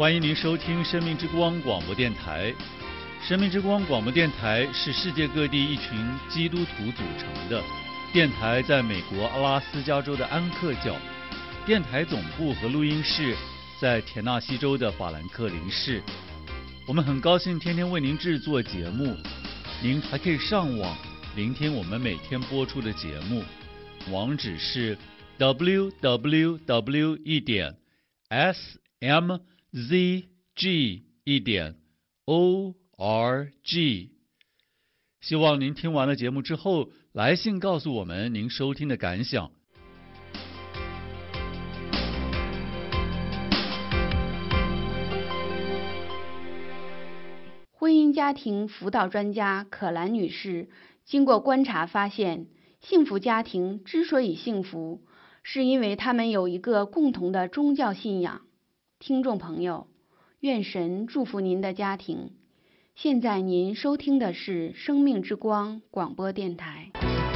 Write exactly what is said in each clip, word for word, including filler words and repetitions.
欢迎您收听生命之光广播电台。生命之光广播电台是世界各地一群基督徒组成的电台，在美国阿拉斯加州的安克角，电台总部和录音室在田纳西州的法兰克林市。我们很高兴天天为您制作节目，您还可以上网聆听我们每天播出的节目，网址是 double-u double-u double-u 一点 s m z g 一点 o r g。 希望您听完了节目之后来信告诉我们您收听的感想。 婚姻家庭辅导专家可兰女士经过观察发现，幸福家庭之所以幸福，是因为他们有一个共同的宗教信仰。听众朋友，愿神祝福您的家庭。现在您收听的是生命之光广播电台。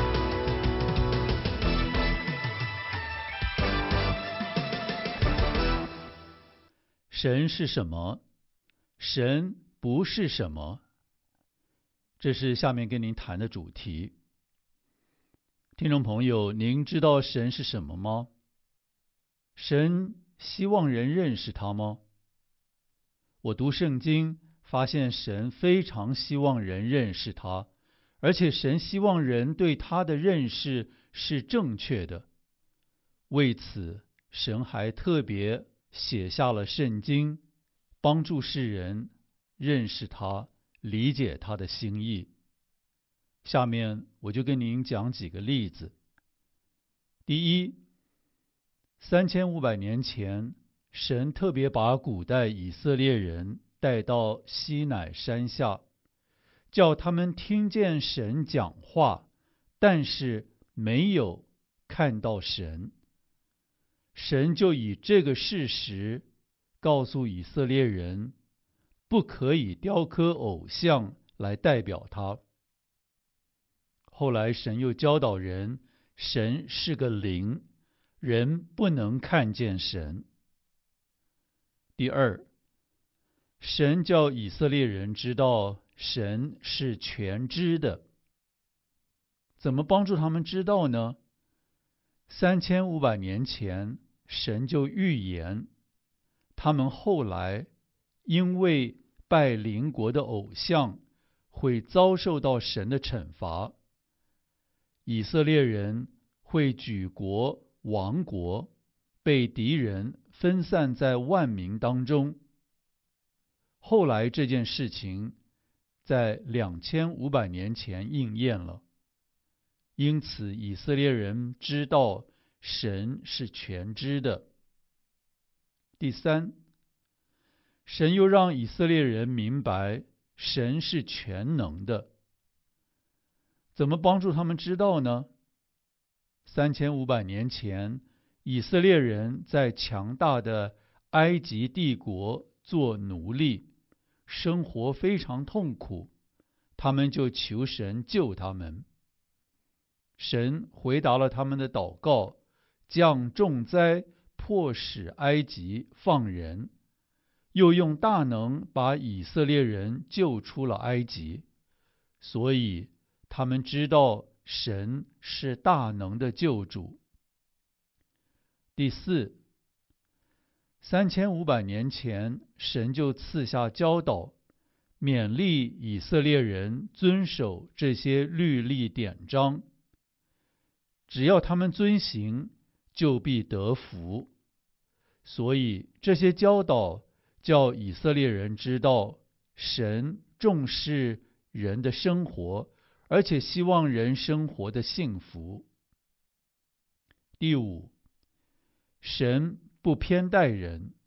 神是什么？神不是什么？这是下面跟您谈的主题。听众朋友，您知道神是什么吗？神希望人认识他吗？我读圣经发现神非常希望人认识他，而且神希望人对他的认识是正确的。为此，神还特别写下了圣经，帮助世人认识他，理解他的心意。下面我就跟您讲几个例子。第一，三千五百年前，神特别把古代以色列人带到西乃山下，叫他们听见神讲话，但是没有看到神。神就以这个事实告诉以色列人，不可以雕刻偶像来代表他。后来神又教导人，神是个灵，人不能看见神。第二，神叫以色列人知道神是全知的。怎么帮助他们知道呢？三千五百年前，神就预言，他们后来因为拜邻国的偶像，会遭受到神的惩罚。以色列人会举国亡国，被敌人分散在万民当中。后来这件事情在两千五百年前应验了，因此以色列人知道神是全知的。第三，神又让以色列人明白神是全能的。怎么帮助他们知道呢？三千五百年前，以色列人在强大的埃及帝国做奴隶，生活非常痛苦，他们就求神救他们。神回答了他们的祷告，降重灾，迫使埃及放人，又用大能把以色列人救出了埃及，所以他们知道神是大能的救主。第四，三千五百年前，神就赐下教导，勉励以色列人遵守这些律例典章。只要他们遵行，就必得福。所以这些教导叫以色列人知道，神重视人的生活，而且希望人生活的幸福。第五，神不偏待人。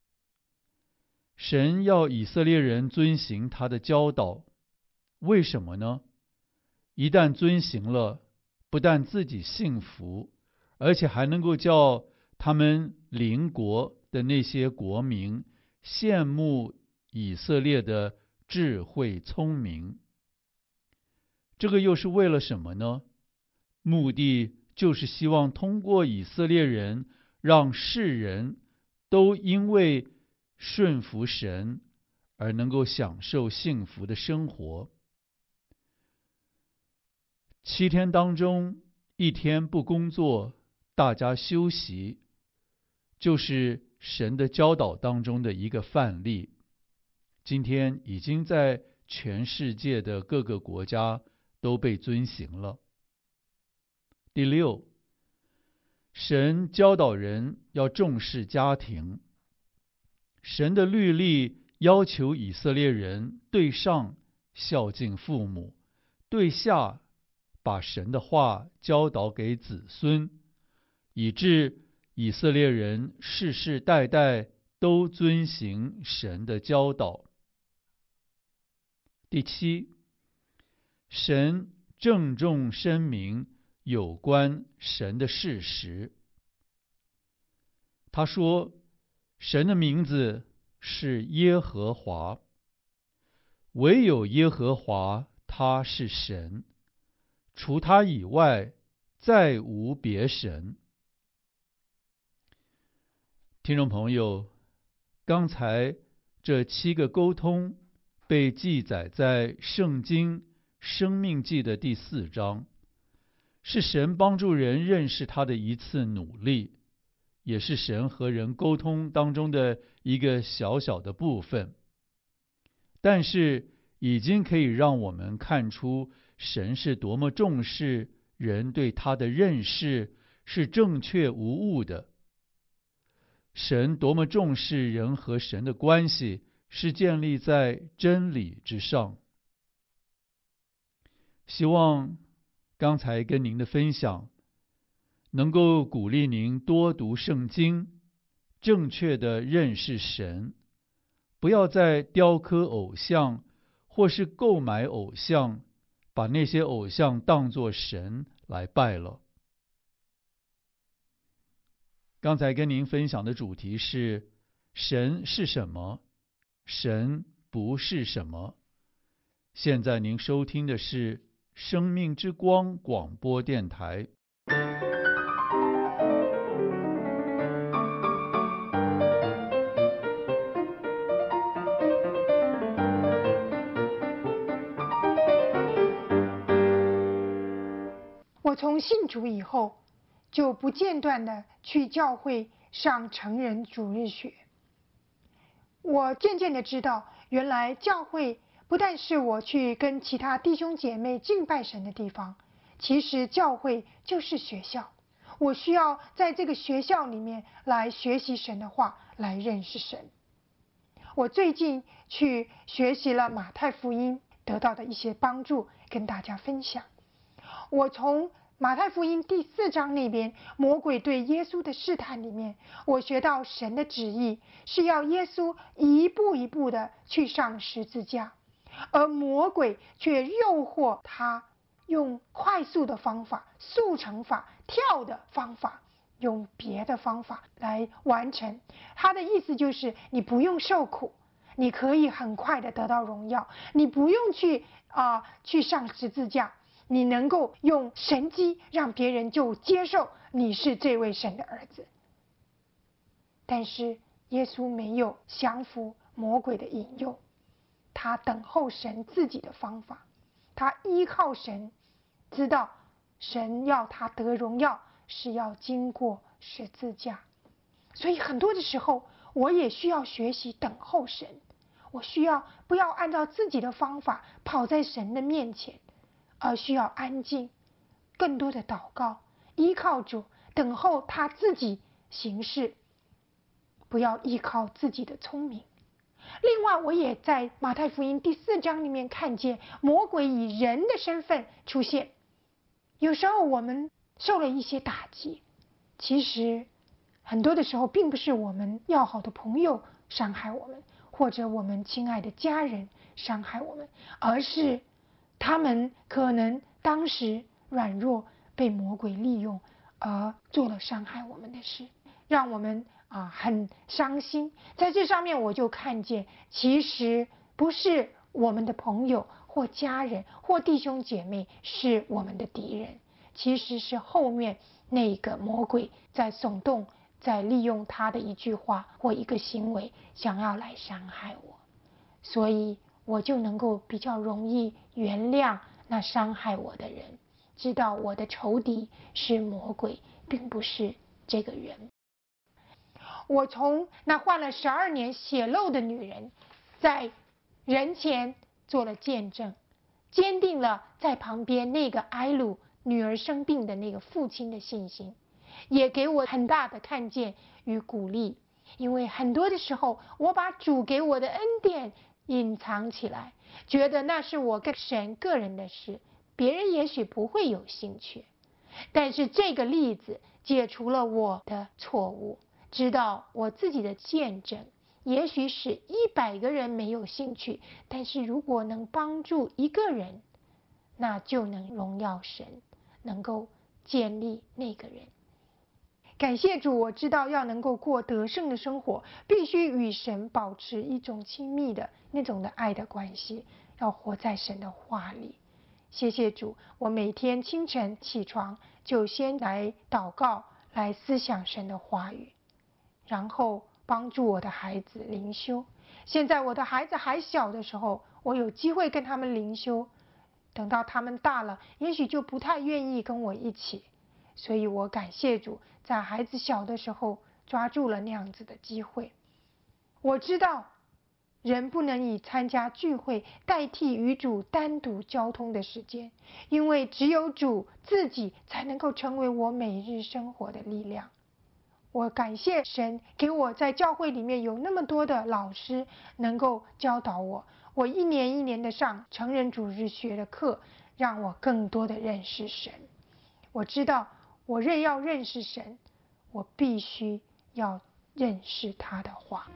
神要以色列人遵行他的教导，为什么呢？一旦遵行了，不但自己幸福，而且还能够叫他们邻国的那些国民羡慕以色列的智慧聪明。这个又是为了什么呢？目的就是希望通过以色列人，让世人都因为顺服神，而能够享受幸福的生活。七天当中，一天不工作，大家休息，就是神的教导当中的一个范例。今天已经在全世界的各个国家都被遵行了。第六，神教导人要重视家庭。神的律例要求以色列人对上孝敬父母，对下把神的话教导给子孙，以致以色列人世世代代都遵行神的教导。第七，神郑重声明有关神的事实。他说，神的名字是耶和华，唯有耶和华他是神，除他以外再无别神。听众朋友，刚才这七个沟通被记载在圣经生命记的第四章，是神帮助人认识他的一次努力，也是神和人沟通当中的一个小小的部分。但是已经可以让我们看出神是多么重视人对他的认识是正确无误的，神多么重视人和神的关系是建立在真理之上。希望刚才跟您的分享能够鼓励您多读圣经，正确的认识神，不要再雕刻偶像或是购买偶像，把那些偶像当作神来拜了。刚才跟您分享的主题是神是什么，神不是什么。现在您收听的是生命之光广播电台。 我从信主以后，就不间断的去教会上成人主日学。我渐渐的知道，原来教会不但是我去跟其他弟兄姐妹敬拜神的地方，其实教会就是学校。我需要在这个学校里面来学习神的话，来认识神。我最近去学习了马太福音，得到的一些帮助跟大家分享。我从马太福音第四章那边魔鬼对耶稣的试探里面，我学到神的旨意是要耶稣一步一步的去上十字架，而魔鬼却诱惑他用快速的方法、速成法、跳的方法，用别的方法来完成。他的意思就是你不用受苦，你可以很快的得到荣耀，你不用去啊、呃、去上十字架，你能够用神迹让别人就接受你是这位神的儿子。但是耶稣没有降服魔鬼的引诱，他等候神自己的方法，他依靠神，知道神要他得荣耀是要经过十字架。所以很多的时候我也需要学习等候神，我需要不要按照自己的方法跑在神的面前，而需要安静，更多的祷告，依靠主，等候他自己行事，不要依靠自己的聪明。另外，我也在马太福音第四章里面看见魔鬼以人的身份出现。有时候我们受了一些打击，其实很多的时候并不是我们要好的朋友伤害我们，或者我们亲爱的家人伤害我们，而是他们可能当时软弱，被魔鬼利用而做了伤害我们的事，让我们啊很伤心。在这上面我就看见，其实不是我们的朋友或家人或弟兄姐妹是我们的敌人，其实是后面那个魔鬼在耸动， 在利用他的一句话或一个行为，想要来伤害我，所以我就能够比较容易原谅那伤害我的人，知道我的仇敌是魔鬼，并不是这个人。我从那患了十二年血漏的女人，在人前做了见证，坚定了在旁边那个埃鲁女儿生病的那个父亲的信心，也给我很大的看见与鼓励。因为很多的时候，我把主给我的恩典隐藏起来，觉得那是我跟神个人的事，别人也许不会有兴趣。但是这个例子解除了我的错误，知道我自己的见证也许使一百个人没有兴趣，但是如果能帮助一个人，那就能荣耀神，能够建立那个人。感谢主，我知道要能够过得胜的生活，必须与神保持一种亲密的那种的爱的关系，要活在神的话里。谢谢主，我每天清晨起床就先来祷告，来思想神的话语，然后帮助我的孩子灵修。现在我的孩子还小的时候，我有机会跟他们灵修，等到他们大了，也许就不太愿意跟我一起，所以我感谢主，在孩子小的时候抓住了那样子的机会。我知道人不能以参加聚会代替与主单独交通的时间，因为只有主自己才能够成为我每日生活的力量。我感谢神给我在教会里面有那么多的老师能够教导我，我一年一年的上成人主日学的课，让我更多的认识神。我知道我认要认识神，我必须要认识他的话。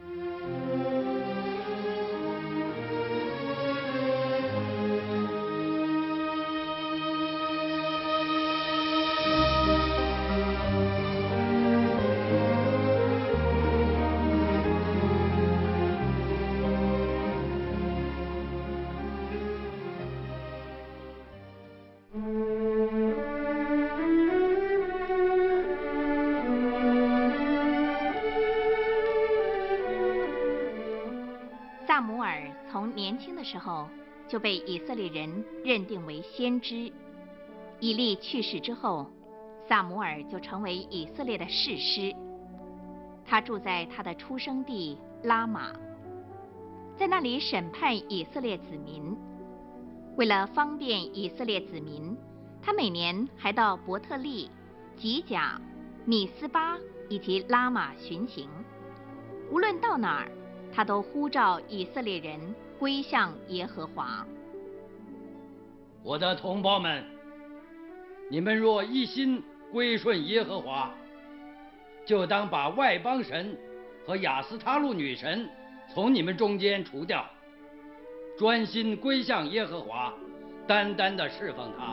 萨姆尔从年轻的时候就被以色列人认定为先知。以利去世之后，萨姆尔就成为以色列的士师。他住在他的出生地拉玛，在那里审判以色列子民。为了方便以色列子民，他每年还到伯特利、吉甲、米斯巴以及拉玛巡行。无论到哪儿，他都呼召以色列人归向耶和华。 我的同胞们，你们若一心归顺耶和华，就当把外邦神和亚斯他路女神从你们中间除掉，专心归向耶和华，单单的侍奉他。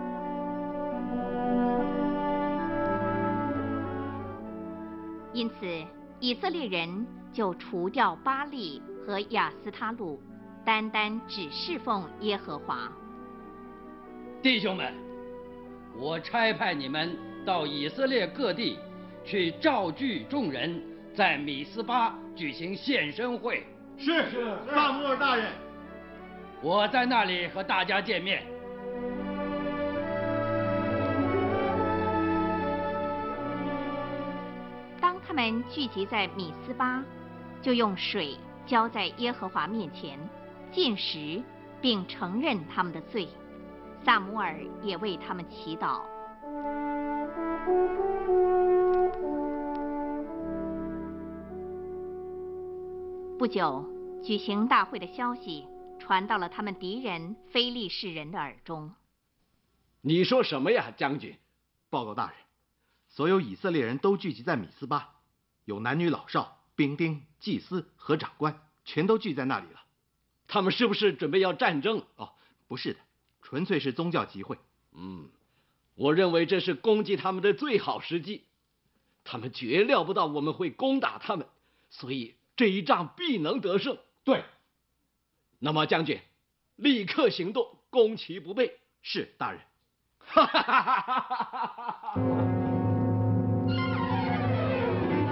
因此，以色列人就除掉巴力和亚斯他路，单单只侍奉耶和华。 弟兄们，我差派你们到以色列各地去召聚众人，在米斯巴举行献身会。 是是，萨穆尔大人。 我在那里和大家见面。 当他们聚集在米斯巴，就用水浇在耶和华面前，禁食，并承认他们的罪。萨姆尔也为他们祈祷。不久，举行大会的消息传到了他们敌人非利士人的耳中。 你说什么呀，将军？ 报告大人，所有以色列人都聚集在米斯巴，有男女老少、兵丁、祭司和长官，全都聚在那里了。 他们是不是准备要战争？ 哦，不是的，纯粹是宗教集会。 嗯，我认为这是攻击他们的最好时机。他们绝料不到我们会攻打他们，所以这一仗必能得胜。 对。 那么将军，立刻行动，攻其不备。 是，大人。 哈哈哈哈哈哈！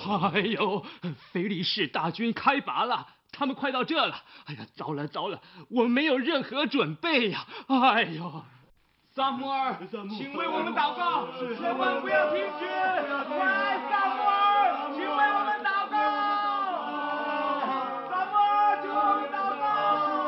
哎呦，非利士大军开拔了，他们快到这了！哎呀，糟了糟了，我没有任何准备呀！哎呦，萨摩尔，请为我们祷告，千万不要停止！快，萨摩尔，请为我们祷告！萨摩尔，请为我们祷告！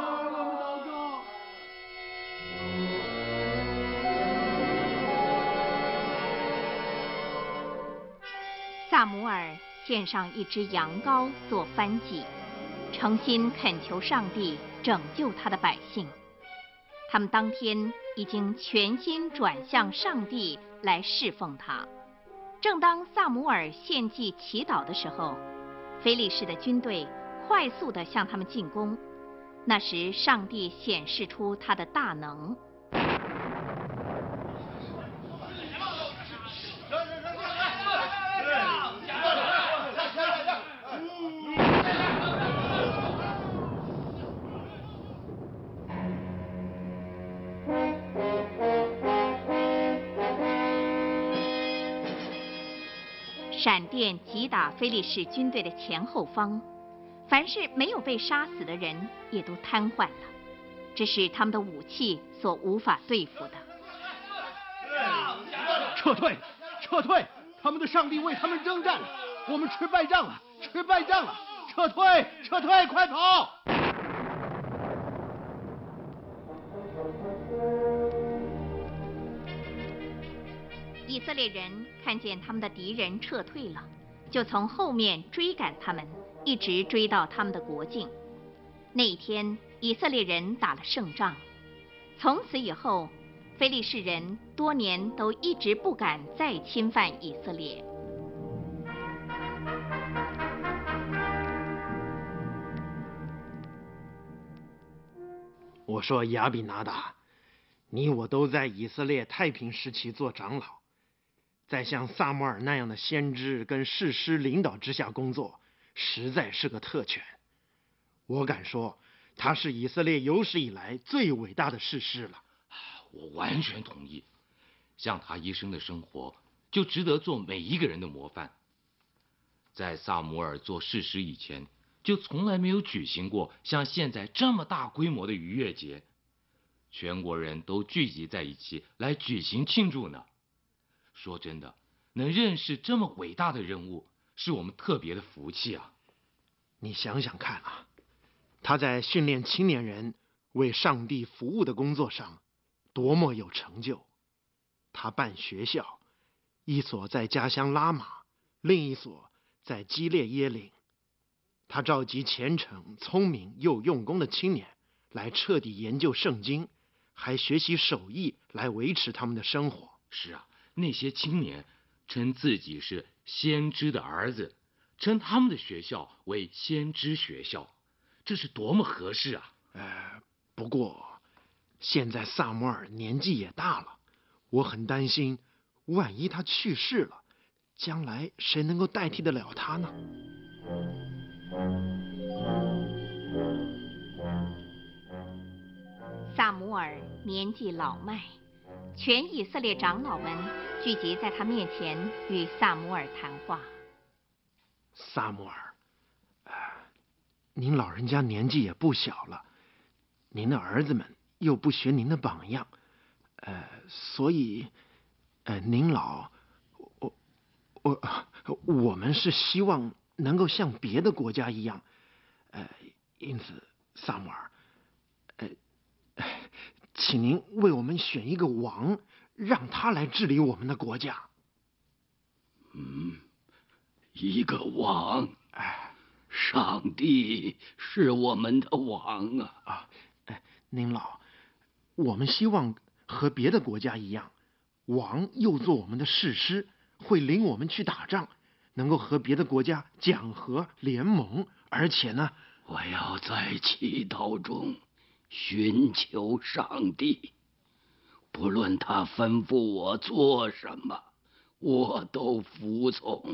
萨姆尔献上一只羊羔做燔祭，诚心恳求上帝拯救他的百姓。他们当天已经全心转向上帝来侍奉他。正当萨姆尔献祭祈祷的时候，非利士的军队快速地向他们进攻。那时，上帝显示出他的大能。闪电击打非利士军队的前后方，凡是没有被杀死的人也都瘫痪了，这是他们的武器所无法对付的。 撤退，撤退！他们的上帝为他们征战了，我们吃败仗了，吃败仗了！撤退，撤退，快跑！ 以色列人看见他们的敌人撤退了，就从后面追赶他们，一直追到他们的国境。那一天，以色列人打了胜仗。从此以后，非利士人多年都一直不敢再侵犯以色列。 我说亚比拿达，你我都在以色列太平时期做长老，在像萨摩尔那样的先知跟士师领导之下工作，实在是个特权。我敢说，他是以色列有史以来最伟大的士师了。 我完全同意，像他一生的生活，就值得做每一个人的模范。在萨姆尔做士师以前，就从来没有举行过像现在这么大规模的逾越节，全国人都聚集在一起来举行庆祝呢。说真的，能认识这么伟大的人物，是我们特别的福气啊！ 你想想看啊，他在训练青年人为上帝服务的工作上，多么有成就！他办学校，一所在家乡拉玛，另一所在基列耶岭。他召集虔诚、聪明又用功的青年来彻底研究圣经，还学习手艺来维持他们的生活。 是啊，那些青年称自己是先知的儿子，称他们的学校为先知学校，这是多么合适啊！ 呃，不过现在萨摩尔年纪也大了，我很担心，万一他去世了，将来谁能够代替得了他呢？ 萨姆尔年纪老迈，全以色列长老们聚集在他面前，与萨姆尔谈话。 萨姆尔，呃，您老人家年纪也不小了，您的儿子们又不学您的榜样，呃，所以，呃，您老，我我我们是希望能够像别的国家一样，呃，因此，萨姆尔，呃，请您为我们选一个王，让他来治理我们的国家。 嗯，一个王，哎，上帝是我们的王啊！ 啊，哎，您老，我们希望和别的国家一样，王又做我们的士师，会领我们去打仗，能够和别的国家讲和联盟，而且呢， 我要在祈祷中寻求上帝，不论他吩咐我做什么，我都服从。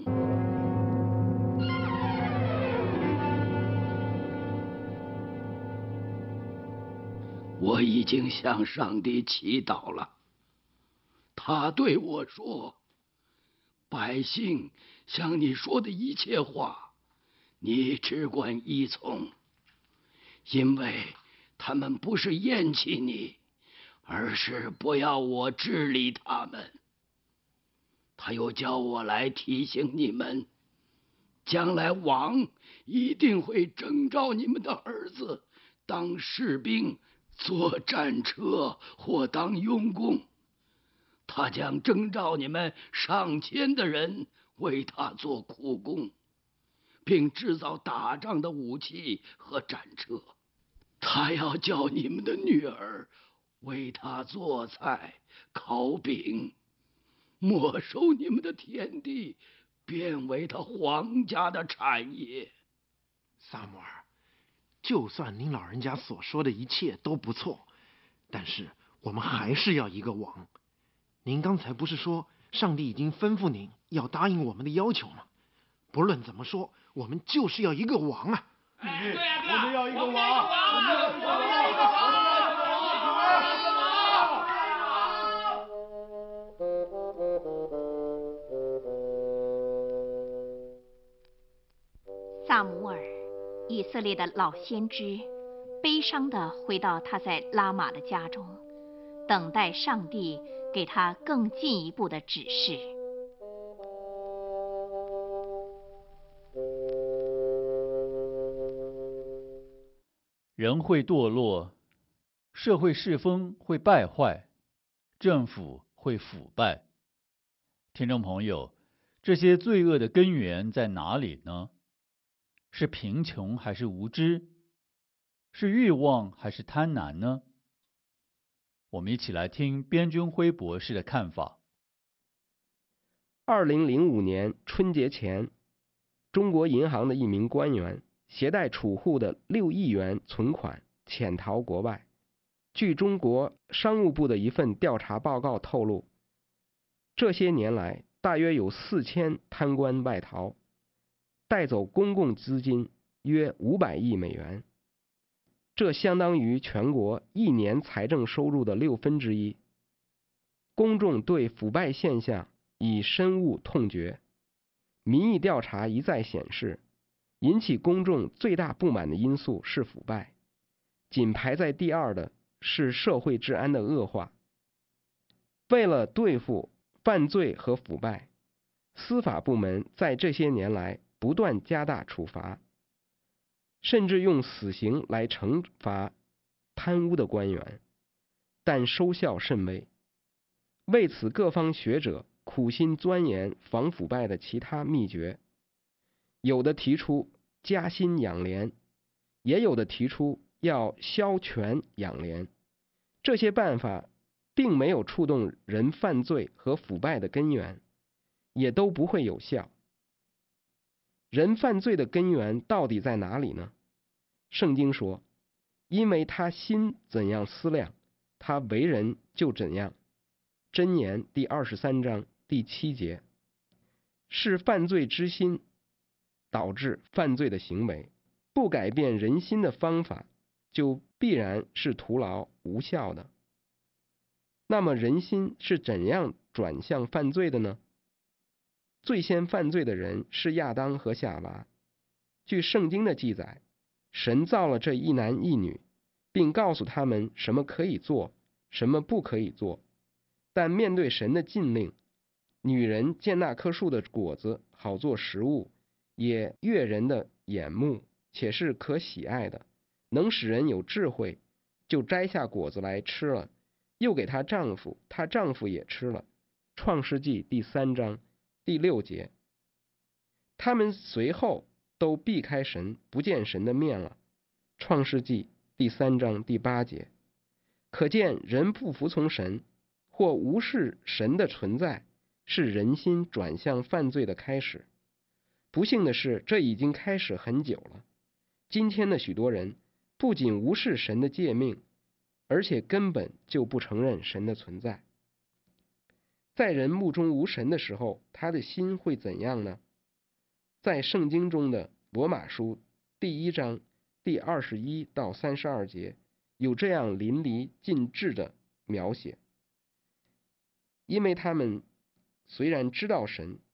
我已经向上帝祈祷了，他对我说：“ 百姓向你说的一切话，你只管依从，因为他们不是厌弃你，而是不要我治理他们。他又叫我来提醒你们，将来王一定会征召你们的儿子当士兵，坐战车或当佣工。他将征召你们上千的人为他做苦工，并制造打仗的武器和战车。他要叫你们的女儿为他做菜、烤饼，没收你们的田地，变为他皇家的产业。 萨摩尔，就算您老人家所说的一切都不错，但是我们还是要一个王。您刚才不是说上帝已经吩咐您要答应我们的要求吗？不论怎么说，我们就是要一个王啊！ 哎，对啊，对啊， 我们要一个王， 我们要一个王，我们要一个王， 萨姆尔，以色列的老先知，悲伤地回到他在拉玛的家中，等待上帝给他更进一步的指示。 人会堕落，社会世风会败坏，政府会腐败。听众朋友，这些罪恶的根源在哪里呢？是贫穷还是无知？是欲望还是贪婪呢？我们一起来听边军辉博士的看法。 二零零五年春节前，中国银行的一名官员携带储户的六亿元存款潜逃国外。据中国商务部的一份调查报告透露，这些年来大约有四千贪官外逃，带走公共资金约五百亿美元，这相当于全国一年财政收入的六分之一。公众对腐败现象已深恶痛绝，民意调查一再显示，引起公众最大不满的因素是腐败，仅排在第二的是社会治安的恶化。为了对付犯罪和腐败，司法部门在这些年来不断加大处罚，甚至用死刑来惩罚贪污的官员，但收效甚微。为此，各方学者苦心钻研防腐败的其他秘诀，有的提出加薪养廉，也有的提出要消权养廉。这些办法并没有触动人犯罪和腐败的根源，也都不会有效。人犯罪的根源到底在哪里呢？圣经说，因为他心怎样思量，他为人就怎样。箴言第二十三章第七节，是犯罪之心导致犯罪的行为，不改变人心的方法，就必然是徒劳无效的。那么人心是怎样转向犯罪的呢？最先犯罪的人是亚当和夏娃。据圣经的记载，神造了这一男一女，并告诉他们什么可以做，什么不可以做。但面对神的禁令，女人见那棵树的果子好做食物，也悦人的眼目，且是可喜爱的，能使人有智慧，就摘下果子来吃了，又给她丈夫，她丈夫也吃了。创世纪第三章第六节。他们随后都避开神，不见神的面了。创世纪第三章第八节。可见人不服从神或无视神的存在，是人心转向犯罪的开始。不幸的是，这已经开始很久了。今天的许多人不仅无视神的诫命，而且根本就不承认神的存在。在人目中无神的时候，他的心会怎样呢？在圣经中的罗马书第一章第二十一到三十二节有这样淋漓尽致的描写。因为他们虽然知道神，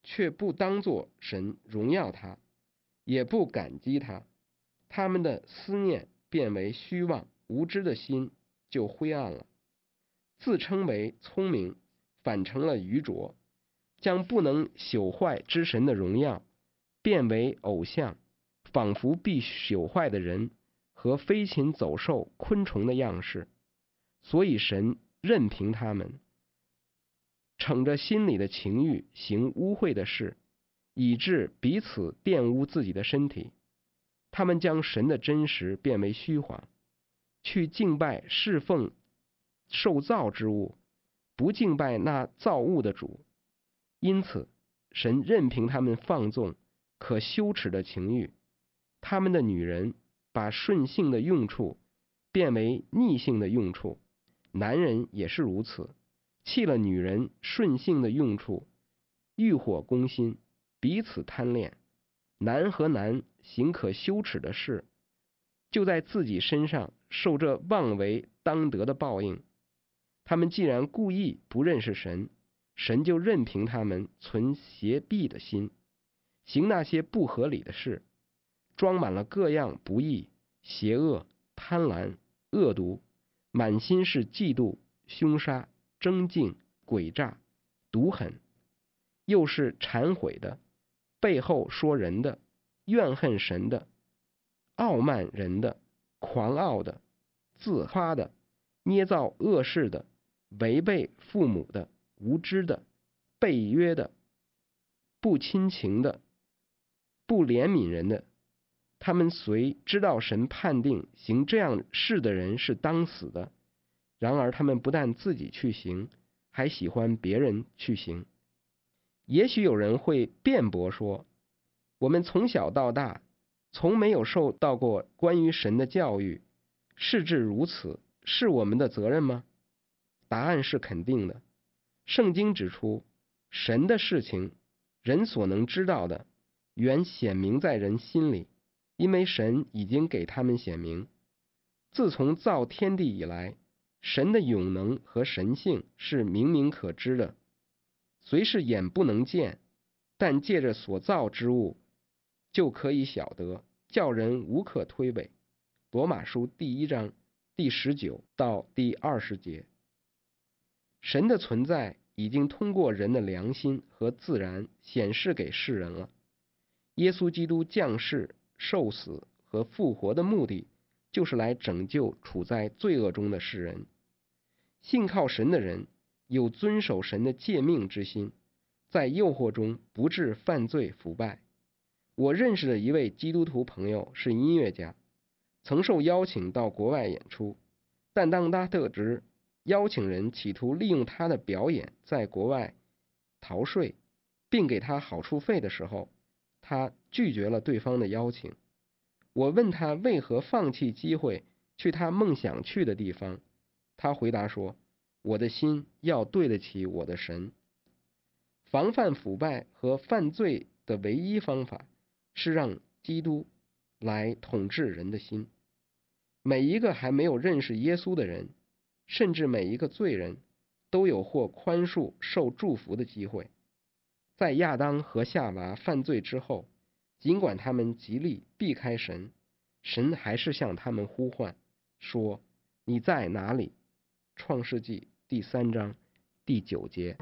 却不当作神荣耀他，也不感激他，他们的思念变为虚妄，无知的心就灰暗了。自称为聪明，反成了愚拙，将不能朽坏之神的荣耀变为偶像，仿佛必朽坏的人和飞禽走兽、昆虫的样式。所以神任凭他们逞着心里的情欲行污秽的事，以致彼此玷污自己的身体。他们将神的真实变为虚谎，去敬拜侍奉受造之物，不敬拜那造物的主。因此神任凭他们放纵可羞耻的情欲，他们的女人把顺性的用处变为逆性的用处，男人也是如此，弃了女人顺性的用处，欲火攻心，彼此贪恋。男和男行可羞耻的事，就在自己身上受这妄为当得的报应。他们既然故意不认识神，神就任凭他们存邪僻的心，行那些不合理的事，装满了各样不义、邪恶、贪婪、恶毒，满心是嫉妒、凶杀、争竞、诡诈、毒狠，又是忏悔的，背后说人的，怨恨神的，傲慢人的，狂傲的，自夸的，捏造恶事的，违背父母的，无知的，背约的，不亲情的，不怜悯人的。他们虽知道神判定行这样事的人是当死的，然而他们不但自己去行，还喜欢别人去行。也许有人会辩驳说，我们从小到大从没有受到过关于神的教育，事至如此，是我们的责任吗？答案是肯定的。圣经指出，神的事情，人所能知道的，原显明在人心里，因为神已经给他们显明。自从造天地以来，神的永能和神性是明明可知的，虽是眼不能见，但借着所造之物就可以晓得，叫人无可推诿。罗马书第一章第十九到第二十节。神的存在已经通过人的良心和自然显示给世人了。耶稣基督降世、受死和复活的目的，就是来拯救处在罪恶中的世人。信靠神的人有遵守神的诫命之心，在诱惑中不致犯罪腐败。我认识的一位基督徒朋友是音乐家，曾受邀请到国外演出，但当他得知邀请人企图利用他的表演在国外逃税，并给他好处费的时候，他拒绝了对方的邀请。我问他为何放弃机会去他梦想去的地方，他回答说，我的心要对得起我的神。防范腐败和犯罪的唯一方法是让基督来统治人的心。每一个还没有认识耶稣的人，甚至每一个罪人，都有获宽恕、受祝福的机会。在亚当和夏娃犯罪之后，尽管他们极力避开神，神还是向他们呼唤，说，你在哪里？创世纪第三章第九节。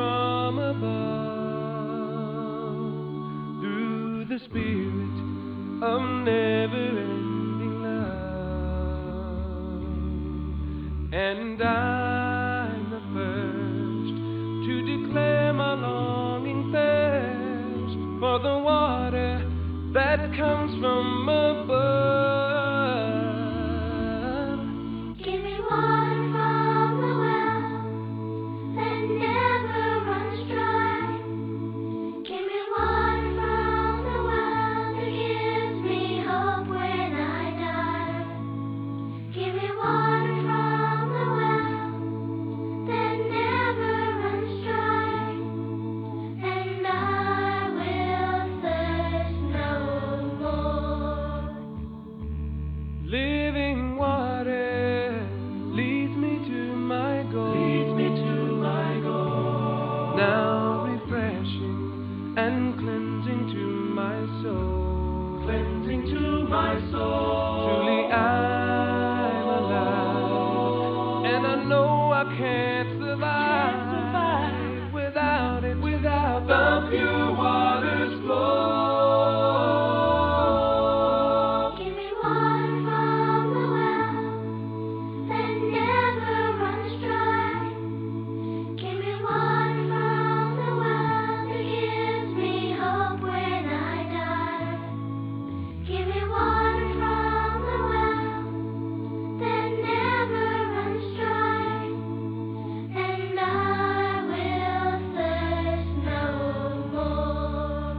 Spirit of never-ending love. And I'm the first to declare my longing thirst for the water that comes from above. Give me water from the well that never runs dry. Give me water from the well that gives me hope when I die. Give me water from the well that never runs dry, and I will thirst no more. Living water leads me to my goal. Leads me to my goal. Now refreshing and cleansing to my soul. Cleansing to my soul. Truly I'm alive, and I know I can't survive, without it, without the pure water's flow. Give me water from the well that never runs dry. Give me water from the well that gives me hope when I die. Give me water from the well that never runs dry, and I will thirst no more.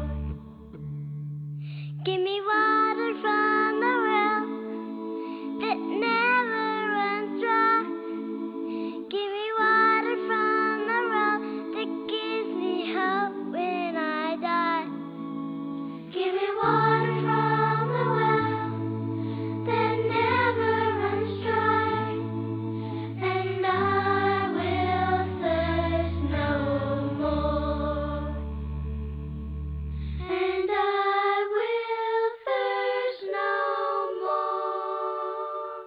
Give me water from the well that never runs dry. Give me water from the well that gives me hope when I die. Give me water from the well that never runs dry, and I will thirst no more. And I will thirst no more.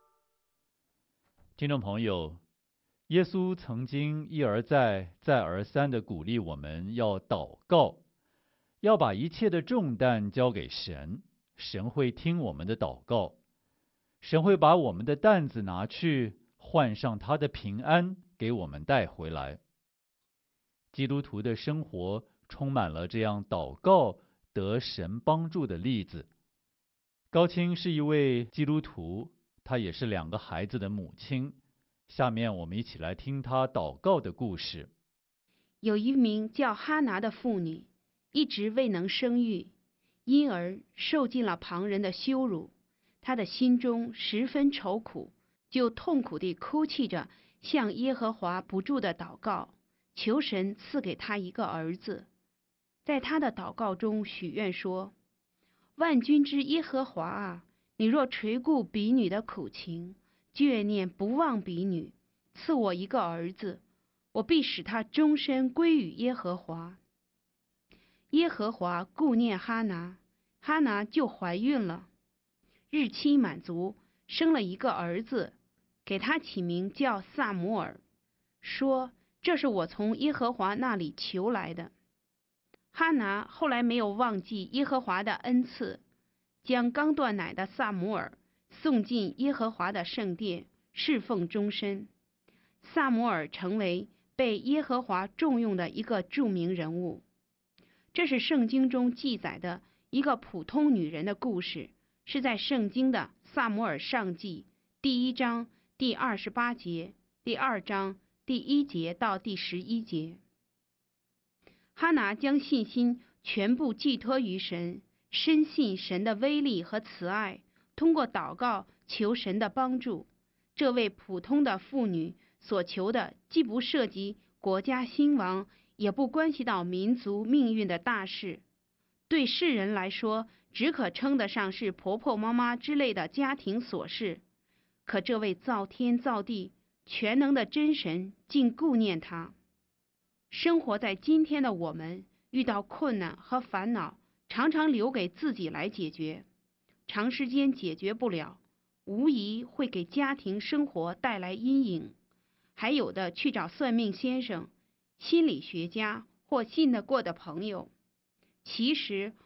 听众朋友，耶稣曾经一而再、再而三地鼓励我们要祷告，要把一切的重担交给神，神会听我们的祷告，神会把我们的担子拿去，换上他的平安给我们带回来。基督徒的生活充满了这样祷告得神帮助的例子。高青是一位基督徒，她也是两个孩子的母亲。下面我们一起来听她祷告的故事。 有一名叫哈拿的妇女，一直未能生育，因而受尽了旁人的羞辱。她的心中十分愁苦，就痛苦地哭泣着，向耶和华不住地祷告，求神赐给她一个儿子。在她的祷告中许愿说：万军之耶和华啊，你若垂顾婢女的苦情，眷念不忘婢女，赐我一个儿子，我必使他终身归于耶和华。耶和华顾念哈拿，哈拿就怀孕了，日期满足，生了一个儿子，给他起名叫撒母耳，说这是我从耶和华那里求来的。哈拿后来没有忘记耶和华的恩赐，将刚断奶的撒母耳送进耶和华的圣殿，侍奉终身。撒母耳成为被耶和华重用的一个著名人物。这是圣经中记载的一个普通女人的故事，是在圣经的撒母耳上记第一章第二十八节，第二章第一节到第十一节。哈拿将信心全部寄托于神，深信神的威力和慈爱，通过祷告求神的帮助。这位普通的妇女所求的既不涉及国家兴亡，也不关系到民族命运的大事，对世人来说只可称得上是婆婆妈妈之类的家庭琐事。可这位造天造地全能的真神竟顾念她。生活在今天的我们，遇到困难和烦恼，常常留给自己来解决，长时间解决不了，无疑会给家庭生活带来阴影。还有的去找算命先生、心理学家或信得过的朋友。其实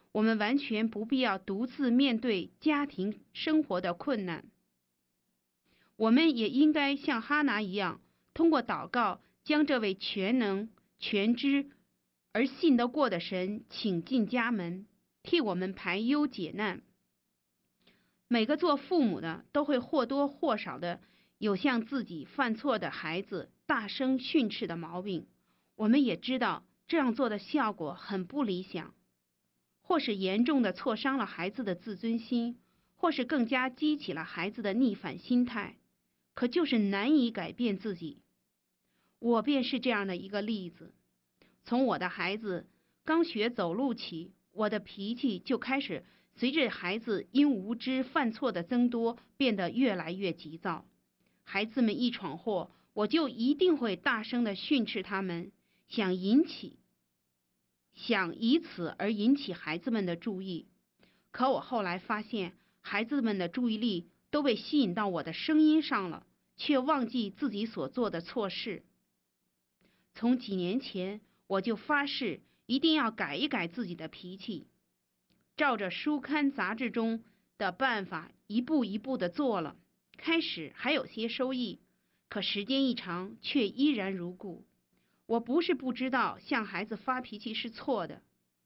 我们完全不必要独自面对家庭生活的困难。我们也应该像哈拿一样，通过祷告将这位全能、全知而信得过的神请进家门，替我们排忧解难。每个做父母的都会或多或少的有向自己犯错的孩子大声训斥的毛病，我们也知道这样做的效果很不理想，或是严重的挫伤了孩子的自尊心，或是更加激起了孩子的逆反心态，可就是难以改变自己。我便是这样的一个例子。从我的孩子刚学走路起，我的脾气就开始随着孩子因无知犯错的增多变得越来越急躁。孩子们一闯祸，我就一定会大声地训斥他们，想引起想以此而引起孩子们的注意。可我后来发现，孩子们的注意力都被吸引到我的声音上了，却忘记自己所做的错事。从几年前我就发誓一定要改一改自己的脾气，照着书刊杂志中的办法一步一步的做了，开始还有些收益，可时间一长却依然如故。我不是不知道向孩子发脾气是错的，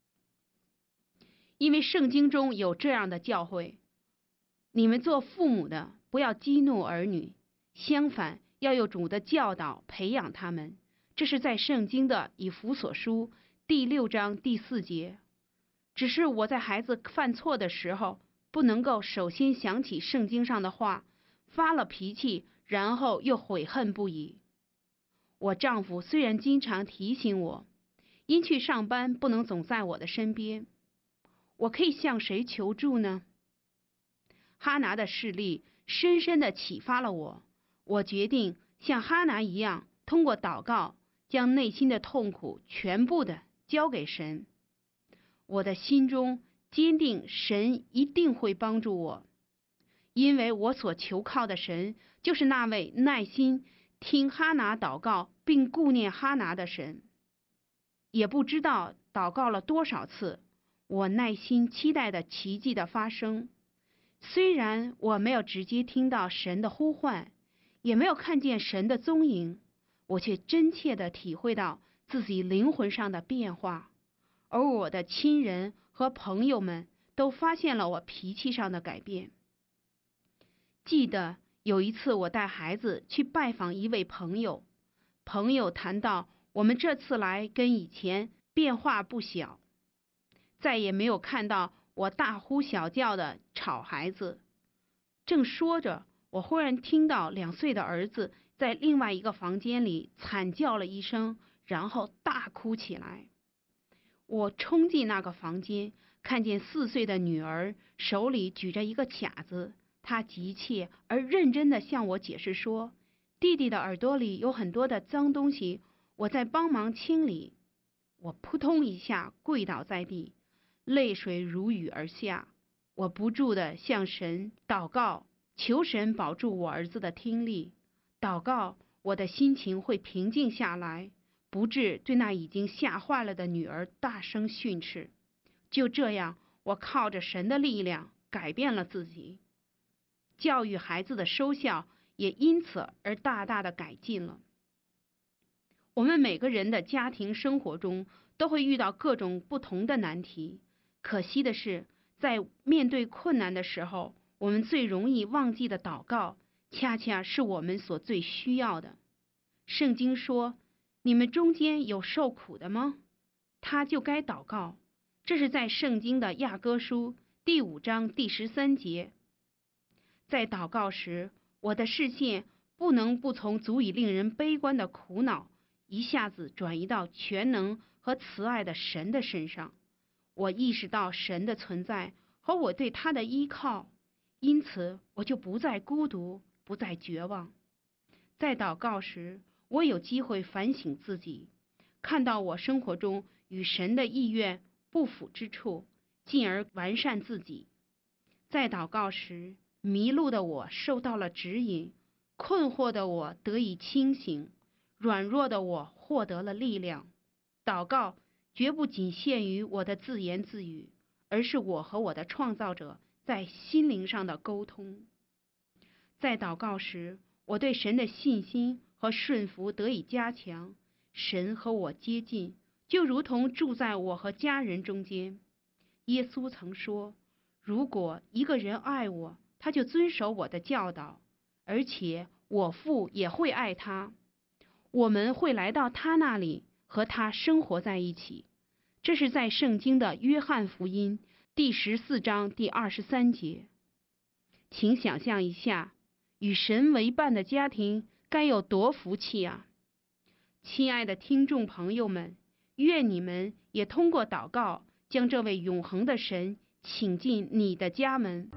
因为圣经中有这样的教诲：你们做父母的不要激怒儿女，相反要有主的教导培养他们。这是在圣经的以弗所书第六章第四节。只是我在孩子犯错的时候，不能够首先想起圣经上的话，发了脾气，然后又悔恨不已。我丈夫虽然经常提醒我，因去上班不能总在我的身边，我可以向谁求助呢？哈拿的事例深深地启发了我，我决定像哈拿一样，通过祷告将内心的痛苦全部的交给神。我的心中坚定神一定会帮助我，因为我所求靠的神就是那位耐心听哈拿祷告并顾念哈拿的神。也不知道祷告了多少次，我耐心期待的奇迹的发生。虽然我没有直接听到神的呼唤，也没有看见神的踪影，我却真切地体会到自己灵魂上的变化，而我的亲人和朋友们都发现了我脾气上的改变。记得有一次我带孩子去拜访一位朋友，朋友谈到我们这次来跟以前变化不小，再也没有看到我大呼小叫的吵孩子。正说着，我忽然听到两岁的儿子在另外一个房间里惨叫了一声，然后大哭起来。我冲进那个房间，看见四岁的女儿手里举着一个卡子，她急切而认真地向我解释说，弟弟的耳朵里有很多的脏东西，我在帮忙清理。我扑通一下跪倒在地，泪水如雨而下。我不住地向神祷告，求神保住我儿子的听力，祷告我的心情会平静下来，不致对那已经吓坏了的女儿大声训斥。就这样，我靠着神的力量改变了自己，教育孩子的收效也因此而大大的改进了。我们每个人的家庭生活中都会遇到各种不同的难题，可惜的是，在面对困难的时候，我们最容易忘记的祷告，恰恰是我们所最需要的。圣经说，你们中间有受苦的吗？他就该祷告。这是在圣经的雅歌书第五章第十三节。在祷告时，我的视线不能不从足以令人悲观的苦恼一下子转移到全能和慈爱的神的身上。我意识到神的存在和我对他的依靠，因此我就不再孤独，不再绝望。在祷告时，我有机会反省自己，看到我生活中与神的意愿不符之处，进而完善自己。在祷告时，迷路的我受到了指引，困惑的我得以清醒，软弱的我获得了力量。祷告绝不仅限于我的自言自语， 而是我和我的创造者在心灵上的沟通。在祷告时，我对神的信心和顺服得以加强，神和我接近，就如同住在我和家人中间。耶稣曾说，如果一个人爱我，他就遵守我的教导，而且我父也会爱他，我们会来到他那里，和他生活在一起。这是在圣经的约翰福音第十四章第二十三节。请想象一下，与神为伴的家庭该有多福气啊！亲爱的听众朋友们，愿你们也通过祷告，将这位永恒的神请进你的家门。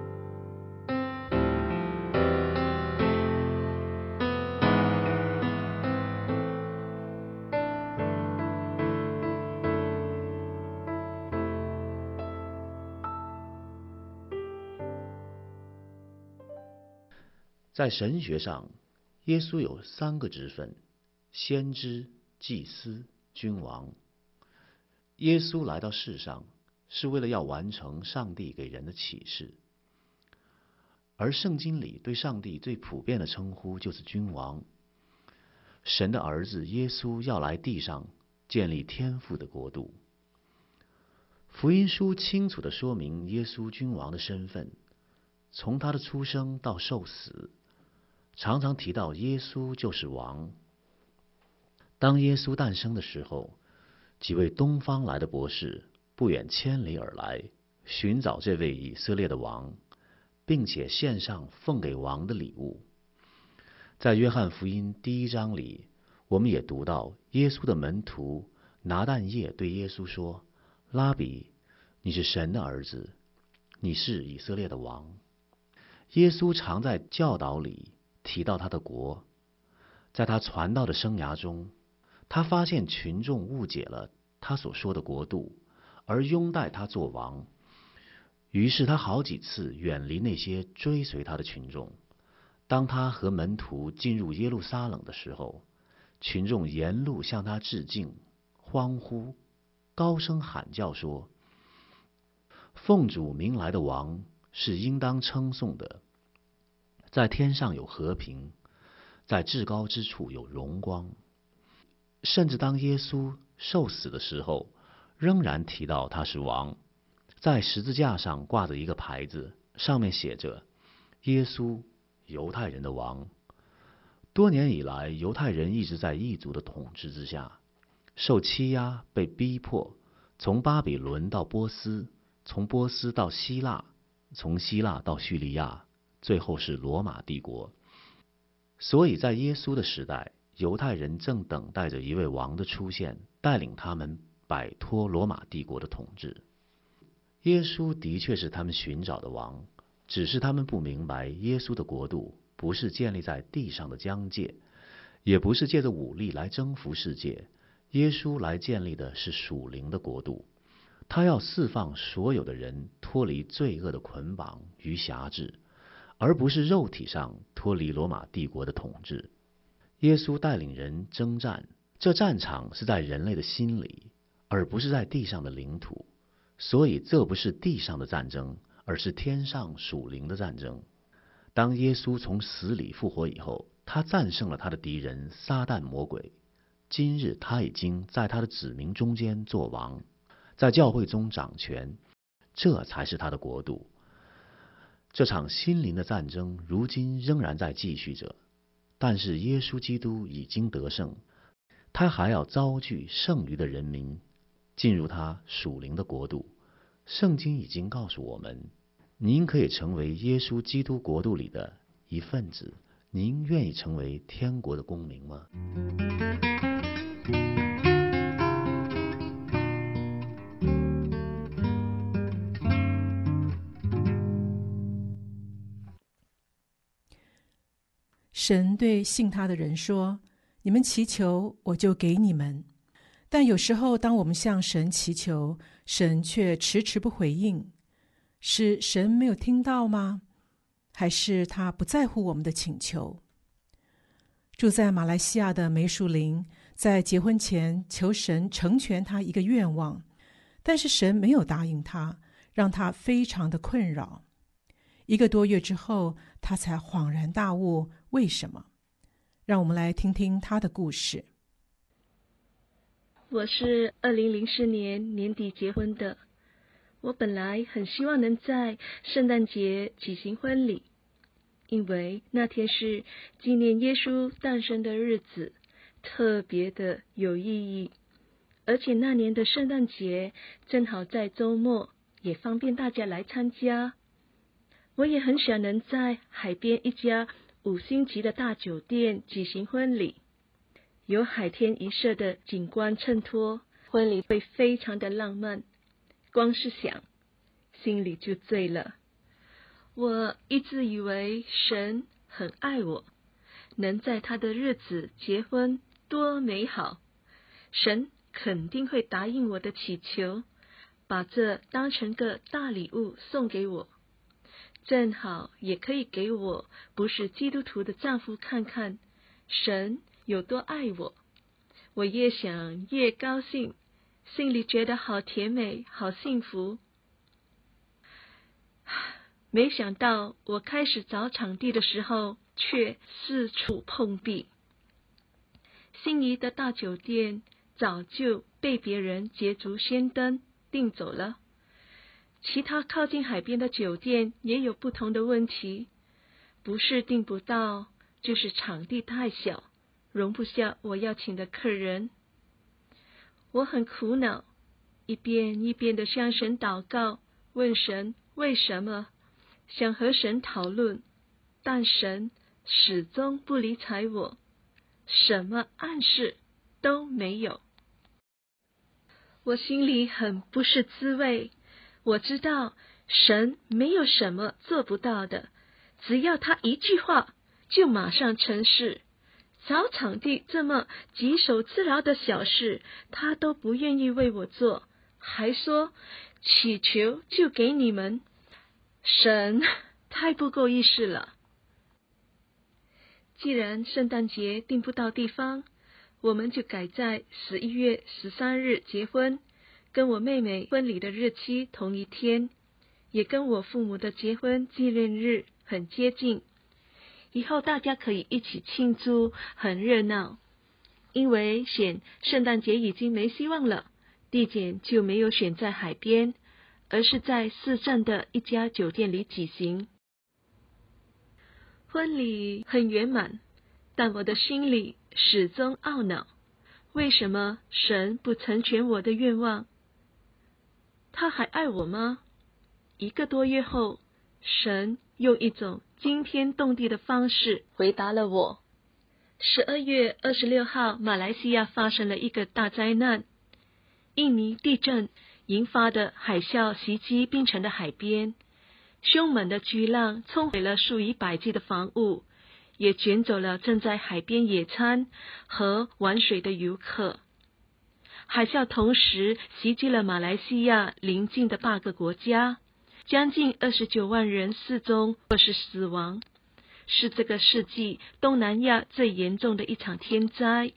在神学上，耶稣有三个职分：先知、祭司、君王。耶稣来到世上，是为了要完成上帝给人的启示。而圣经里对上帝最普遍的称呼就是君王。神的儿子耶稣要来地上建立天父的国度。福音书清楚地说明耶稣君王的身份，从他的出生到受死，常常提到耶稣就是王。当耶稣诞生的时候，几位东方来的博士不远千里而来，寻找这位以色列的王，并且献上奉给王的礼物。在约翰福音第一章里，我们也读到耶稣的门徒拿但业对耶稣说：拉比，你是神的儿子，你是以色列的王。耶稣常在教导里提到他的国。在他传道的生涯中，他发现群众误解了他所说的国度，而拥戴他做王。于是他好几次远离那些追随他的群众。当他和门徒进入耶路撒冷的时候，群众沿路向他致敬，欢呼，高声喊叫说：奉主名来的王是应当称颂的，在天上有和平，在至高之处有荣光。甚至当耶稣受死的时候，仍然提到他是王。在十字架上挂着一个牌子，上面写着耶稣，犹太人的王。多年以来，犹太人一直在异族的统治之下，受欺压，被逼迫，从巴比伦到波斯，从波斯到希腊，从希腊到叙利亚，最后是罗马帝国。所以在耶稣的时代，犹太人正等待着一位王的出现，带领他们摆脱罗马帝国的统治。耶稣的确是他们寻找的王，只是他们不明白耶稣的国度不是建立在地上的疆界，也不是借着武力来征服世界。耶稣来建立的是属灵的国度，他要释放所有的人脱离罪恶的捆绑与辖制，而不是肉体上脱离罗马帝国的统治。耶稣带领人征战，这战场是在人类的心里，而不是在地上的领土。所以这不是地上的战争，而是天上属灵的战争。当耶稣从死里复活以后，他战胜了他的敌人撒旦魔鬼。今日他已经在他的子民中间做王，在教会中掌权，这才是他的国度。这场心灵的战争如今仍然在继续着，但是耶稣基督已经得胜，他还要招聚剩余的人民进入他属灵的国度。圣经已经告诉我们，您可以成为耶稣基督国度里的一份子。您愿意成为天国的公民吗？ 神对信他的人说：你们祈求，我就给你们。但有时候当我们向神祈求，神却迟迟不回应，是神没有听到吗？还是他不在乎我们的请求？住在马来西亚的梅树林在结婚前求神成全他一个愿望， 但是神没有答应他，让他非常的困扰。一个多月之后，他才恍然大悟，为什么？让我们来听听他的故事。 我是二零零四年年底结婚的，我本来很希望能在圣诞节举行婚礼，因为那天是纪念耶稣诞生的日子，特别的有意义。而且那年的圣诞节正好在周末，也方便大家来参加。我也很想能在海边一家五星级的大酒店举行婚礼，有海天一色的景观衬托，婚礼会非常的浪漫。光是想，心里就醉了。我一直以为神很爱我，能在他的日子结婚多美好，神肯定会答应我的祈求，把这当成个大礼物送给我，正好也可以给我不是基督徒的丈夫看看神有多爱我。我越想越高兴，心里觉得好甜美，好幸福。没想到我开始找场地的时候，却四处碰壁。心仪的大酒店早就被别人捷足先登订走了，其他靠近海边的酒店也有不同的问题，不是订不到，就是场地太小，容不下我要请的客人。我很苦恼，一遍一遍的向神祷告，问神为什么，想和神讨论，但神始终不理睬我，什么暗示都没有。我心里很不是滋味，我知道神没有什么做不到的，只要他一句话就马上成事。找场地这么棘手之劳的小事，他都不愿意为我做，还说祈求就给你们。神太不够意思了。既然圣诞节订不到地方，我们就改在十一月十三日结婚，跟我妹妹婚礼的日期同一天，也跟我父母的结婚纪念日很接近。以后大家可以一起庆祝，很热闹。因为选圣诞节已经没希望了，地点就没有选在海边，而是在市镇的一家酒店里举行。婚礼很圆满，但我的心里始终懊恼，为什么神不成全我的愿望？他还爱我吗？一个多月后，神用一种惊天动地的方式回答了我。十二月二十六号，马来西亚发生了一个大灾难，印尼地震引发的海啸袭击槟城的海边，凶猛的巨浪冲毁了数以百计的房屋，也卷走了正在海边野餐和玩水的游客。海啸同时袭击了马来西亚邻近的八个国家，将近二十九万人失踪或是死亡，是这个世纪东南亚最严重的一场天灾。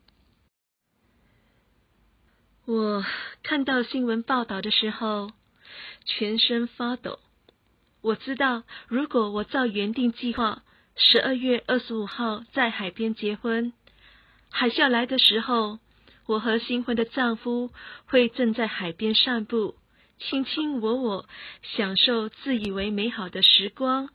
我看到新闻报道的时候，全身发抖。我知道，如果我照原定计划，十二月二十五号在海边结婚，海啸来的时候，我和新婚的丈夫会正在海边散步，卿卿我我，享受自以为美好的时光。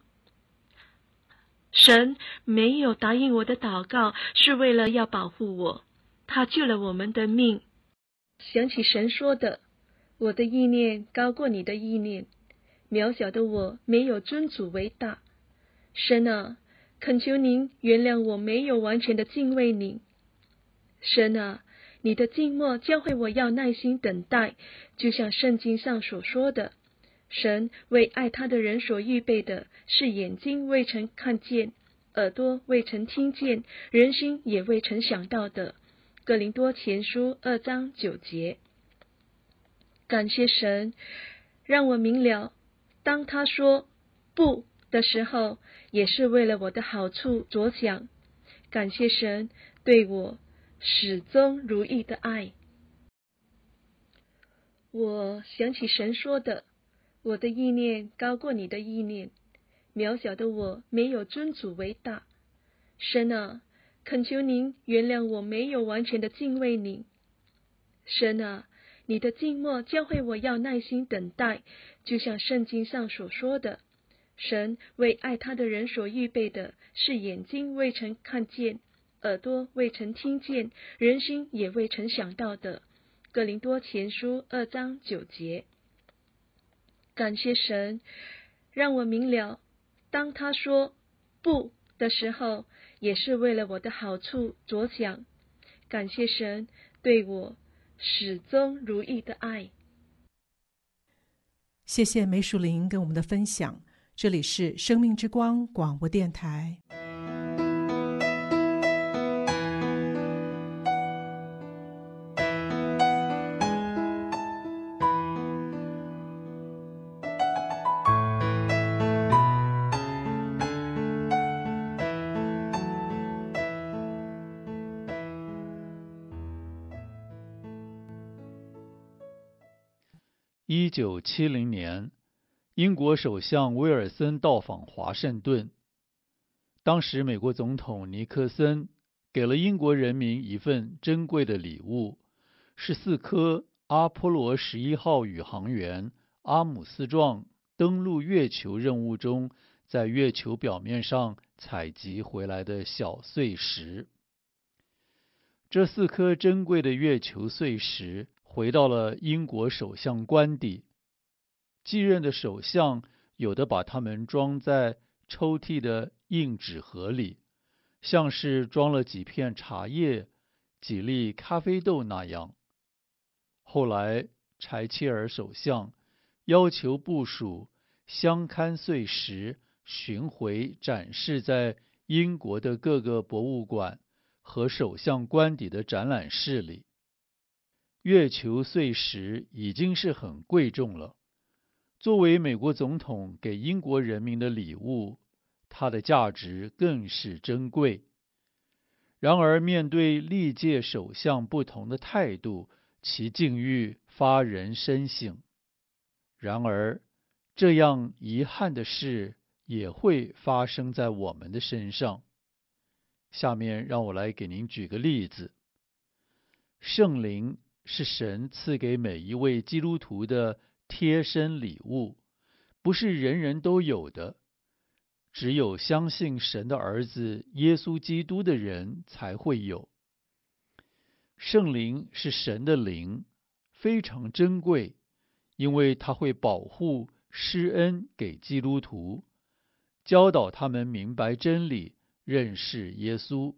神没有答应我的祷告，是为了要保护我，他救了我们的命。想起神说的，我的意念高过你的意念，渺小的我没有尊主为大。神啊，恳求您原谅我没有完全的敬畏您。神啊，你的静默教会我要耐心等待，就像圣经上所说的，神为爱他的人所预备的是眼睛未曾看见，耳朵未曾听见，人心也未曾想到的。哥林多前书二章九节。感谢神，让我明了，当他说不的时候，也是为了我的好处着想。感谢神对我始终如一的爱。 我想起神说的，我的意念高过你的意念，渺小的我没有尊主为大。神啊，恳求您原谅我没有完全的敬畏您。神啊，你的静默教会我要耐心等待，就像圣经上所说的，神为爱他的人所预备的是眼睛未曾看见，耳朵未曾听见，人心也未曾想到的。哥林多前书二章九节。感谢神，让我明了，当他说不的时候，也是为了我的好处着想。感谢神对我始终如一的爱。 谢谢梅淑玲跟我们的分享，这里是生命之光广播电台。 一九七零年，英国首相威尔森到访华盛顿。当时美国总统尼克森给了英国人民一份珍贵的礼物，是四颗阿波罗十一号宇航员阿姆斯壮登陆月球任务中在月球表面上采集回来的小碎石。这四颗珍贵的月球碎石回到了英国首相官邸，继任的首相有的把它们装在抽屉的硬纸盒里，像是装了几片茶叶、几粒咖啡豆那样。后来柴切尔首相要求部署相勘碎石巡回展示在英国的各个博物馆和首相官邸的展览室里。月球碎石已经是很贵重了，作为美国总统给英国人民的礼物，它的价值更是珍贵。然而，面对历届首相不同的态度，其境遇发人深省。然而，这样遗憾的事也会发生在我们的身上。下面让我来给您举个例子。圣灵是神赐给每一位基督徒的贴身礼物，不是人人都有的，只有相信神的儿子耶稣基督的人才会有。圣灵是神的灵，非常珍贵，因为它会保护施恩给基督徒，教导他们明白真理，认识耶稣。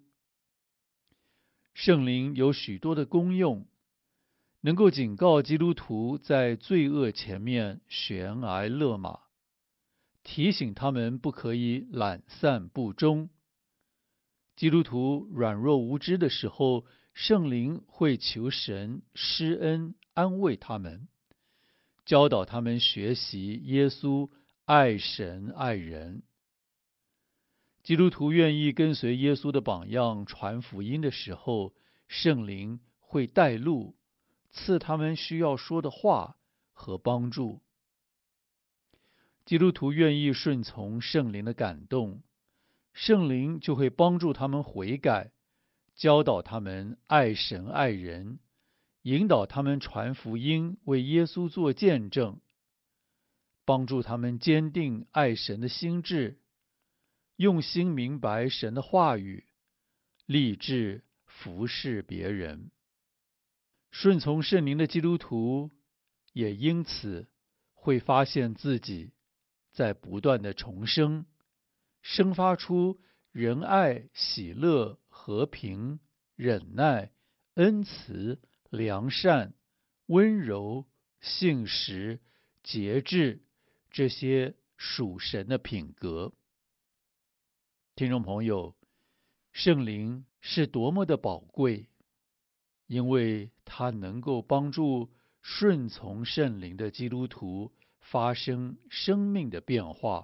圣灵有许多的功用，能够警告基督徒在罪恶前面悬崖勒马，提醒他们不可以懒散不忠。基督徒软弱无知的时候，圣灵会求神施恩安慰他们，教导他们学习耶稣爱神爱人。基督徒愿意跟随耶稣的榜样传福音的时候，圣灵会带路，赐他们需要说的话和帮助。基督徒愿意顺从圣灵的感动，圣灵就会帮助他们悔改，教导他们爱神爱人，引导他们传福音，为耶稣做见证，帮助他们坚定爱神的心志，用心明白神的话语，立志服侍别人。顺从圣灵的基督徒也因此会发现自己在不断的重生，生发出仁爱、喜乐、和平、忍耐、恩慈、良善、温柔、信实、节制这些属神的品格。听众朋友，圣灵是多么的宝贵，因为它能够帮助顺从圣灵的基督徒发生生命的变化。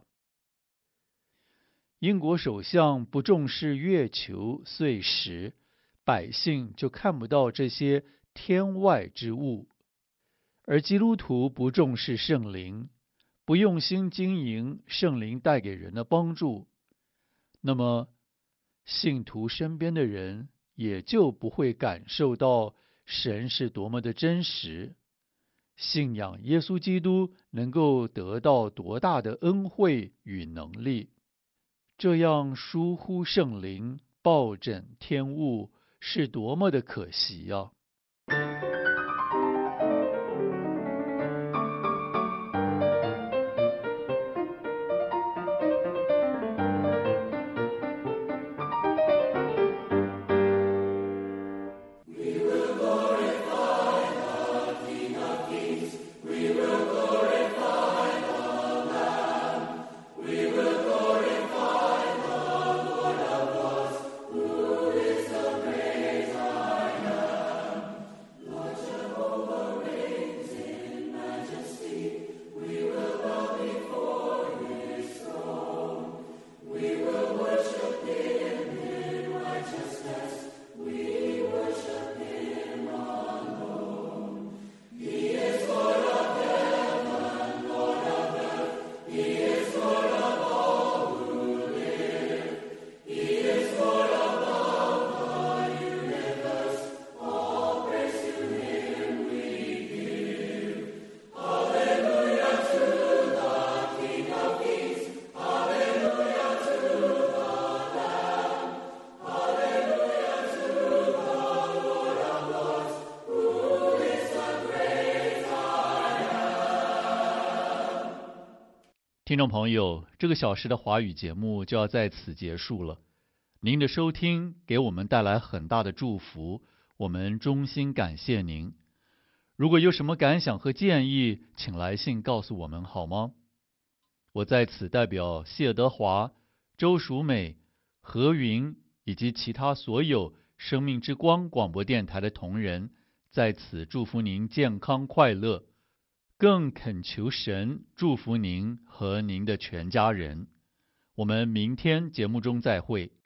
英国首相不重视月球碎石，百姓就看不到这些天外之物， 而基督徒不重视圣灵，不用心经营圣灵带给人的帮助，那么信徒身边的人也就不会感受到神是多么的真实，信仰耶稣基督能够得到多大的恩惠与能力。这样疏忽圣灵，暴枕天物，是多么的可惜啊！听众朋友，这个小时的华语节目就要在此结束了。您的收听给我们带来很大的祝福，我们衷心感谢您。如果有什么感想和建议，请来信告诉我们好吗？我在此代表谢德华、周淑美、何云以及其他所有生命之光广播电台的同仁，在此祝福您健康快乐，更恳求神祝福您和您的全家人。我们明天节目中再会。